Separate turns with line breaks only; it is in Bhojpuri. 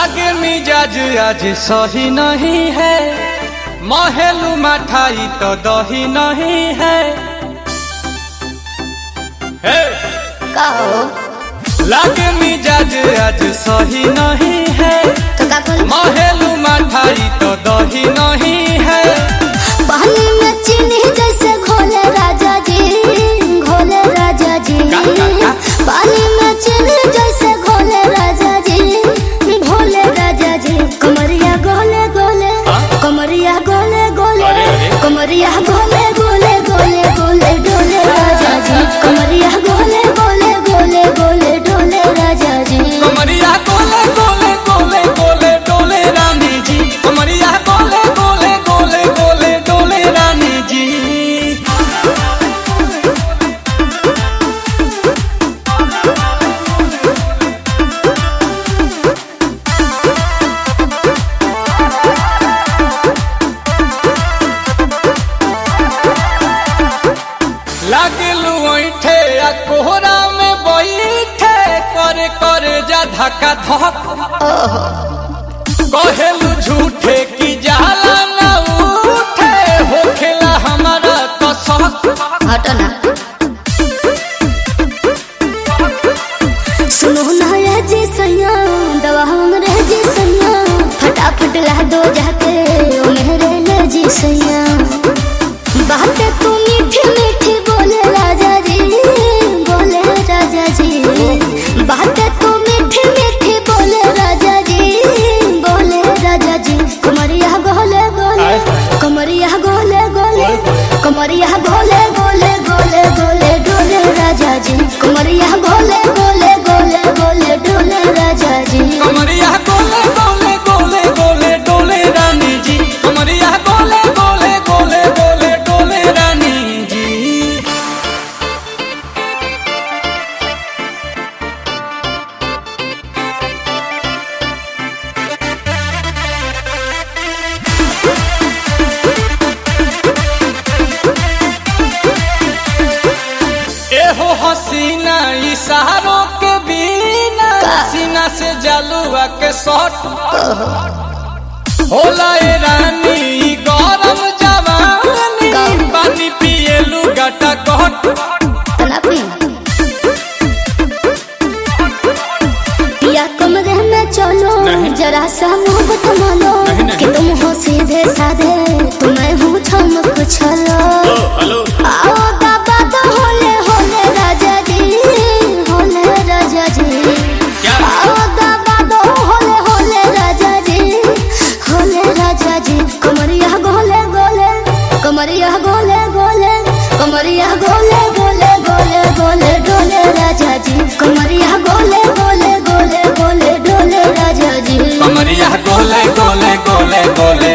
लागे मिजाज आज सही नहीं है, महलू मठाई तो दही नहीं है। लागे मिजाज आज सही नहीं है, महलू मठाई तो दही नहीं है।
पानी में चीनी जैसे घोले राजा जी, घोले राजा जी। पानी में चीनी जैसे घोले राजा जी, घोले राजा जी। कमरिया गोले गोले, कमरिया गोले गोले, कमरिया गोले गोले गोले गोले डोले राजा जी। कमरिया गोले गोले गोले गोले डोले राजा जी।
कमरिया गोले गोले गोले गोले डोले रानी जी। कमरिया गोले गोले गोले गोले डोले रानी जी। लागलू ऐठे आ कोहरा में बैठे, करे करे जा धक्का धक। कहेलू झूठे की जाला ना उठे, होखेला हमारा तो शक।
हटना सुनो ना ये जी सैया, दवा हमरे जी सैया। फटाफट ला दो जाके ओ मेरे ले जी सैया। बातें तू मीठी मीठी बोले राजा जी, बोले राजा जी। बातें तू मीठी मीठी बोले राजा जी, बोले राजा जी। कमरिया गोले गोले, कमरिया गोले गोले, कमरिया गोले गोले गोले गोले डोले राजा जी। कमरिया गोले गोले गोले गोले डोले राजा जी।
कमरिया गोले गोले गोले गोले डोले रानी जी। कमरिया गोले गोले गोले गोले डोले रानी जी। एहो हसीना इशारों के बिना, सीना से जलुआ के शॉट होला ए रानी। गरम जवानी पानी पिए लुगाटा कट।
या कमरे में चलो जरा सा मोहब्बत मानो, कि तुम हो सीधे साधे तुम्हें हूँ छमक छलो। आओ बाबा तो होले होले राजा जी, होले राजा जी। आओ बाबा तो होले होले राजा जी, होले राजा जी। कमरिया गोले गोले, कमरिया गोले गोले, कमरिया गोले गोले गोले गोले डोले राजा जी। कमरिया गोले गोले गोले गोले डोले राजा जी।
कमरिया गोले गोले गोले गोले